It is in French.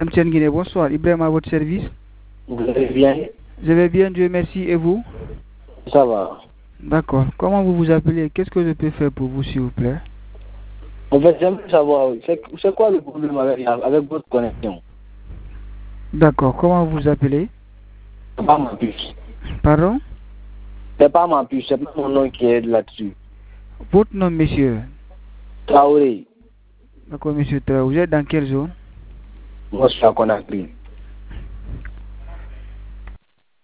MTN Guinée, bonsoir. Ibrahim à votre service. Vous allez bien? Je vais bien, Dieu merci. Et vous? Ça va. D'accord. Comment vous vous appelez? Qu'est-ce que je peux faire pour vous, s'il vous plaît? En fait, j'aimerais savoir, c'est quoi le problème avec votre connexion? D'accord. Comment vous vous appelez? C'est pas ma puce. Pardon? C'est pas ma puce, c'est pas mon nom qui est là-dessus. Votre nom, monsieur? Traoré. D'accord, monsieur Traoré. Vous êtes dans quelle zone? Moi, je suis à Conakry.